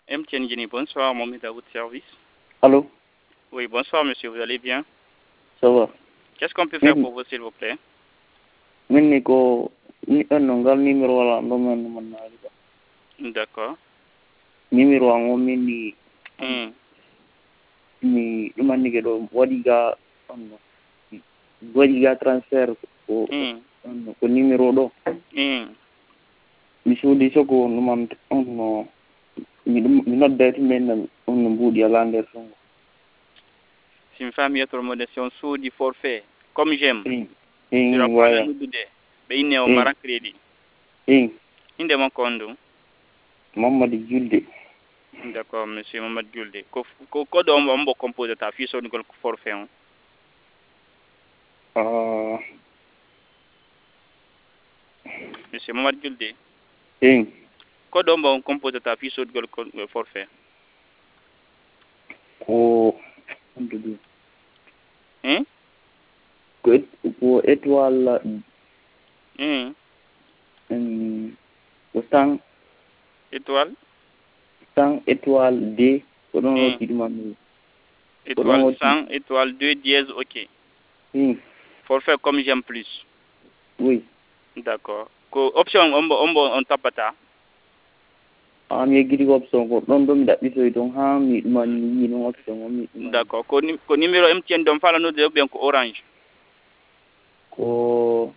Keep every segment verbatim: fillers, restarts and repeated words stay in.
M T N Guinée, bonsoir, Mohamed à votre service. Allô? Oui, bonsoir monsieur, vous allez bien? Ça va? Qu'est-ce qu'on peut faire Min pour vous s'il vous plaît? min ni ko ni anno ngal numéro wala ɗo man no man naari ba. D'accord. Numéro an min ni Hmm. mi ɗuman ni ke ɗo waɗi ga anno waɗi ga transfert ko Hmm. anno ko numéro ɗo Hmm. mi soodi soko ɗuman onno mi ɗum mi noddati men onno mbuuɗi ala nder songo. C'est une famille automodation sous du forfait. Comme j'aime. in Tu in vas pas la waya nous de be inne o in mara crédit. in Inde mon kondu. Mamadou Julde. D'accord, monsieur Mohamed Gulde. Ko ko ko do on bo composer ta fiche sur forfait on. Ah Monsieur Mohamed Gulde. in Ko do on composer ta fiche sur forfait. ko andudu Hein? ko et- ko étoile Hmm. um, ko cent Étoile. cent étoile D ko ɗon Hmm. hokki ɗuman ko ɗon Étoile hokki cent, étoile deux, dièse, ok. in Forfait comme j'aime plus. oui D'accord. Ko option on bo on bo on tapata. an yeggiti ko option ko ɗon ɗo mi ɗaɓɓitoy toon ha mi ɗuman mi yi noon option o mi ɗuman D'accord. Ko ni- ko numéro M T N don fala no de bien ko orange. ko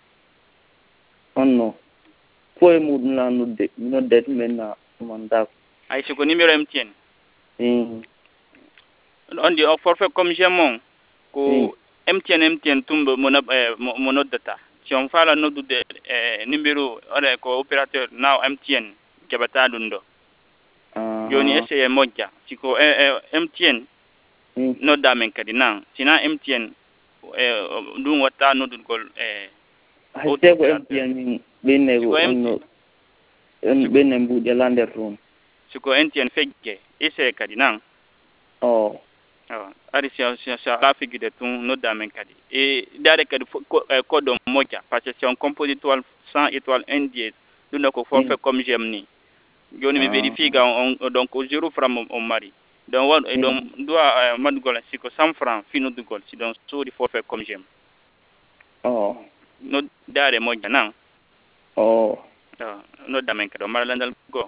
onno fo e muɗum la nodde mi noddete men na ɗuman dako Ay c'est ko numéro M T N. in On dit au forfait comme j'aime mon in ko M T N M T N tumbo mo nab eh, mo mo noddata. Si on fala no de eh, numéro ore ko opérateur now M T N jabata ɗum ɗo. Joni aha essaye moƴƴa. Siko eh, eh, M T N in nodda men kadi nan. Sina M T N eh, ɗum watta noddugol eh, autre haste ko opérateur. mtn min ɓenne ko Siko M T onno on siko ɓenne mbuuɗi ala nder toon siko M T N fegge essaye kadi nan. o Oh, ari si on si on sa figure tun nodda men kadi. Et dare kadi fo- ko eh, code o moƴƴa parce que si on compose étoile cent étoile un dièse ɗum ɗo ko in forfait comme j'aime ni. Joni mi ah vérifie ga on on- donc zéro franc mo on mari. Donc won e in ɗon doit madugol siko cent franc fi noddugol si ɗon soodi forfait comme j'aime. o Noddare moƴƴa nan. o Oh, nodda men kadi o mara landal go.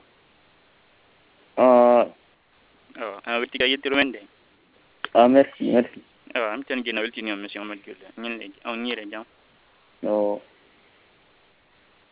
ah Oh, an wettiga yettiro men de. ah merci merci Oh, am tan gena weltini on monsieur Mamadou Gueye. Ñin on ñire jam. o